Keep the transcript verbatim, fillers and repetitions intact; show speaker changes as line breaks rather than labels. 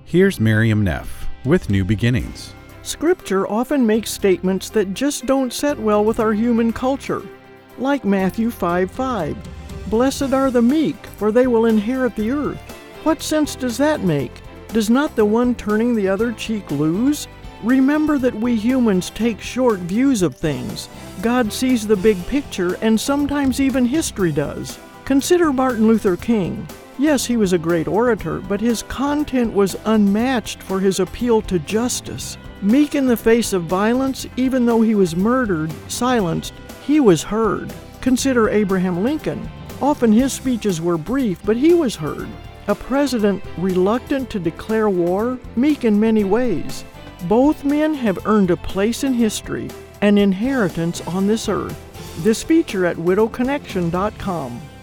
Here's Miriam Neff with New Beginnings.
Scripture often makes statements that just don't set well with our human culture, like Matthew five five. Blessed are the meek, for they will inherit the earth. What sense does that make? Does not the one turning the other cheek lose? Remember that we humans take short views of things. God sees the big picture, and sometimes even history does. Consider Martin Luther King. Yes, he was a great orator, but his content was unmatched for his appeal to justice. Meek in the face of violence, even though he was murdered, silenced, he was heard. Consider Abraham Lincoln. Often his speeches were brief, but he was heard. A president reluctant to declare war, meek in many ways. Both men have earned a place in history, an inheritance on this earth. This feature at widow connection dot com.